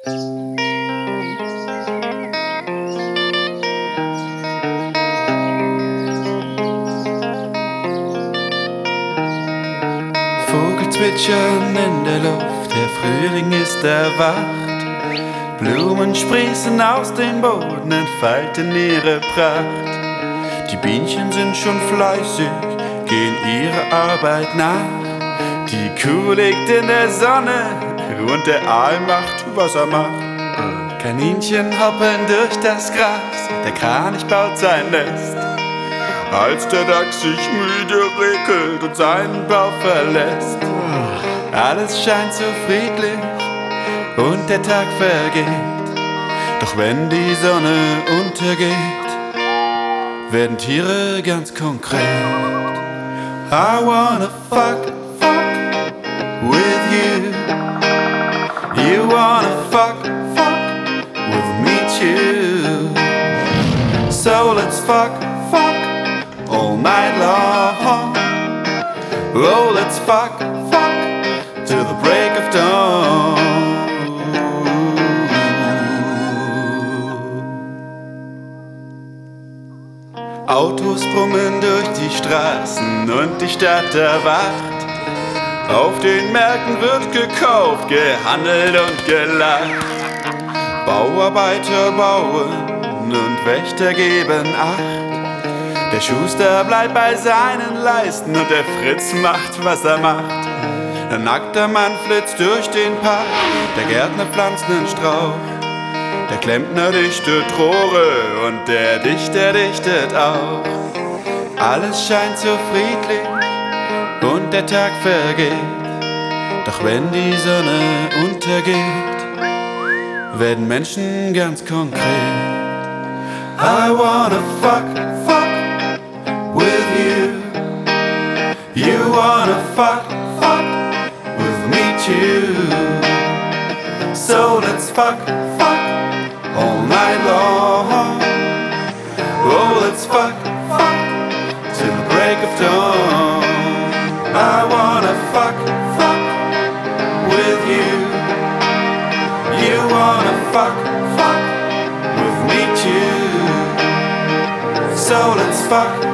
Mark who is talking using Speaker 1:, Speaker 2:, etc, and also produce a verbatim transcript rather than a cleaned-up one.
Speaker 1: Vogelzwitschern in der Luft, der Frühling ist erwacht. Blumen sprießen aus dem Boden, entfalten ihre Pracht. Die Bienchen sind schon fleißig, gehen ihrer Arbeit nach. Die Kuh liegt in der Sonne und der Aal macht, was er macht. Kaninchen hoppeln durch das Gras, der Kranich baut sein Nest. Als der Dachs sich müde regelt und seinen Bau verlässt. Alles scheint so friedlich und der Tag vergeht. Doch wenn die Sonne untergeht, werden Tiere ganz konkret. I wanna fuck, fuck with you. You wanna fuck, fuck with me too. So let's fuck, fuck all night long. Oh, let's fuck, fuck till the break of dawn. Autos brummen durch die Straßen und die Stadt erwacht. Auf den Märkten wird gekauft, gehandelt und gelacht. Bauarbeiter bauen und Wächter geben Acht. Der Schuster bleibt bei seinen Leisten und der Fritz macht, was er macht. Ein nackter Mann flitzt durch den Park, der Gärtner pflanzt nen Strauch. Der Klempner dichtet Rohre und der Dichter dichtet auch. Alles scheint so friedlich und der Tag vergeht. Doch wenn die Sonne untergeht, werden Menschen ganz konkret. I wanna fuck, fuck with you. You wanna fuck, fuck with me too. So let's fuck, fuck all night long. Oh, let's fuck, fuck till the break of dawn. I wanna fuck, fuck with you. You wanna fuck, fuck with me too. So let's fuck